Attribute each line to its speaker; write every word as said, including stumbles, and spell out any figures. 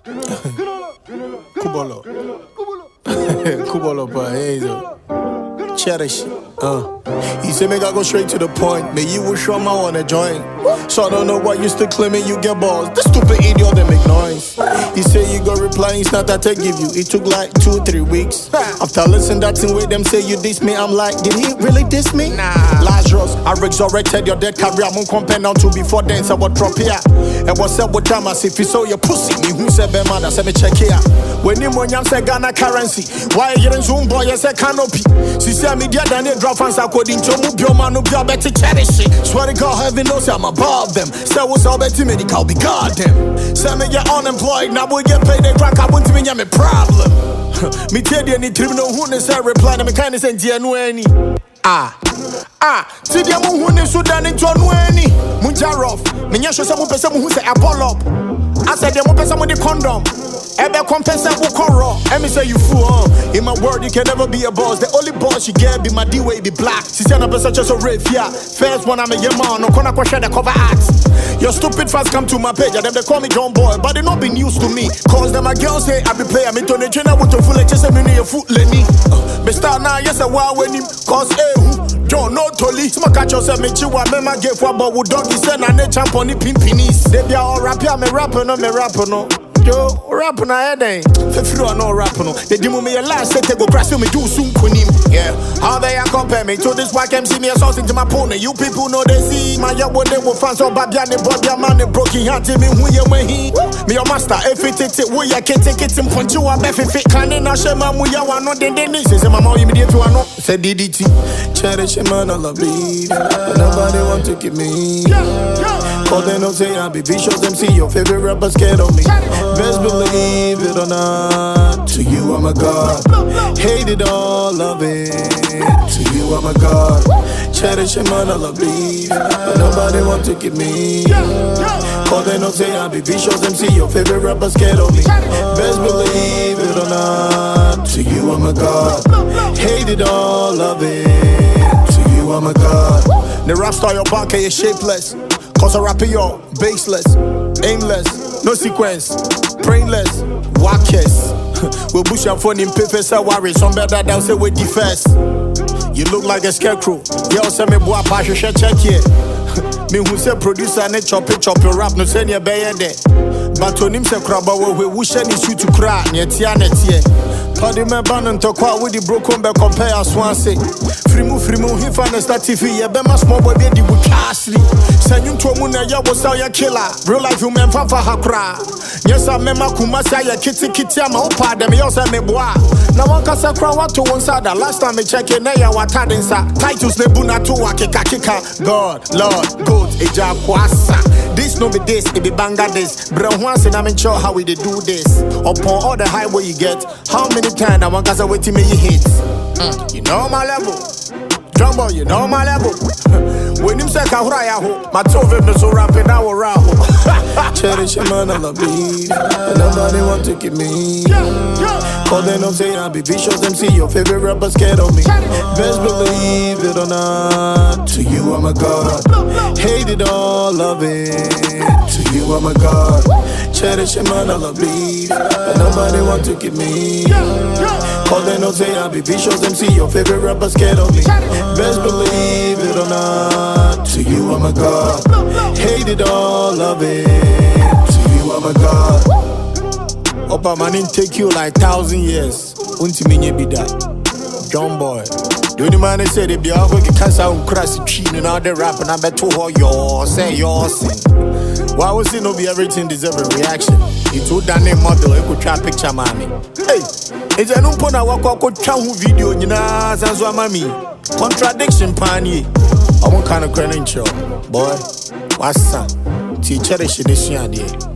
Speaker 1: Kubolo. Kubolo, pa, hey, cherish. Uh. He said, make I go straight to the point. May you will show my wanna join. So I don't know why you still claiming you get balls. This stupid idiot that make noise. He said you go reply, it's not that I give you. It took like two, three weeks. After listening that thing with them say you diss me, I'm like, did he really diss me? Nah. Lazarus, I resurrected your dead career. I'm compare now to before then, so what drop here. And what's up with them as if you saw your pussy. Me who said be mad, I said me check here. When you when you say Ghana currency, why you in Zoom boy, you say canopy. See see media than they drop fans according to Mubio man who be better cherish it. Swear to God, heaven knows I'm above them. Say what's all better medical be goddamn. Say me get unemployed, now we get paid they crack, I won't even have me problem. Me tell you any tribunal who say reply, me kind of send you any. Ah, ah, see the moon who is Sudan in John Wenny. Munjarov, Minyasho some person who say Apollo. I said the person with the condom. Ebe compensa wukoro. Emi say you fool, huh? In my word, you can never be a boss. The only boss you get be my D-way, be black. She said I'm such as a rave, yeah. First one I'm a young man, no corner question the cover acts. Your stupid fans come to my page, and them they call me John Boy, but they not be news to me. Cause them my girls say I be player, me turn a trainer with a full like just a minute, a foot lenny. Me start now, yes, a while when him, cause eh, who? John, no tolly. Smoke at yourself, me chiwa, me ma get for but with doggy send and they champ on the pimpinis. They be all rap, yeah, me rapper, no, me rapper, no. Yo, rap na head eh. Fefru no rap no. They demo me a last set go crash me do soon kunim. Yeah. How they are compare me to this white M C me a sauce into my pony. You people know they see my young they will fans or babiane body man broken heart me who you when he. Me your master if it it we ya can take it in punch you a befe fit can na shema mu ya wa no den den say mama immediate to ano. Say D D T. Cherish man I love me. Nobody want to give me. Cause they don't say I be vicious M C your favorite rapper scared of me. Best believe it or not, to you I'm a god. Hate it all, love it, to you I'm a god. Cherish him and I love me, but nobody want to give me. Cause they don't say I be vicious M C, your favorite rapper scared of me. Best believe it or not, to you I'm a god. Hate it all, love it, to you I'm a god. The rap star your bank is shapeless. Cause I rap yo, baseless, aimless, no sequence, brainless, wackers. We bush and phone in paper, say worry, some better than say we defense. You look like a scarecrow, yo say me boy passion check here. Me who say producer ne chop it, chop your rap, no say near bay there. But on him say crabba we wish any shoot to cry, near tia net here. Party me ban to quite with the broken back compare as one say. Free move, free move, he find a start T V, yeah, be my small boy, baby, with castly. Send you to a moon, ya was our killer. Real life, you man, for her cry. Yes, I remember Kumasa, ya kitty kitty, I'm out part, them, yours, and me bois. Now one can say, crowd to one side. The last time I check it, now what had inside. Titles, Nebuna to a kika kika. God, Lord, good, Eja Kwasa. This no be this, it be banga this. Brown once, and I'm in sure how we they do this. Upon all the highway you get, how many times I want to wait till me hit? Mm. You know my level. Jumbo, you know my level. When you say Kahuraya, my two of them so rapping now around. Cherish him and I love me. Nobody want to give me. Cause they don't say I be vicious M C, your favorite rapper scared of me. Best believe it or not, to you I'm a god. Hate it all, love it, to you I'm a god. Cherish him and I love me. Nobody want to give me. Cause they don't say I be vicious M C, your favorite rapper scared of me. Best believe it or not, to you I'm a god. Hate it all, love it, to you I'm a god. Opa man didn't take you like thousand years. Unti minye be that. John Boy. The only man they say they be out with cancer and crash the tree and all the rap and I bet to her your say yours. Why was it no be everything deserve a reaction? He told that name model he could try picture mommy. Hey, it's a no pona wako ko try video nyina sanso mami. Contradiction pani. I want kind of credential. Boy, what's that? Teacher is in this year.